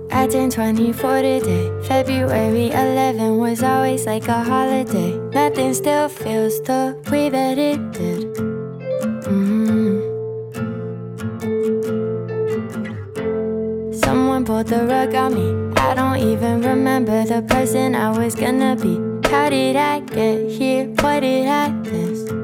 I turned 24 today. February 11 was always like a holiday. Nothing still feels the way that it did. Someone pulled the rug on me. I don't even remember the person I was gonna be. How did I get here? What did I miss?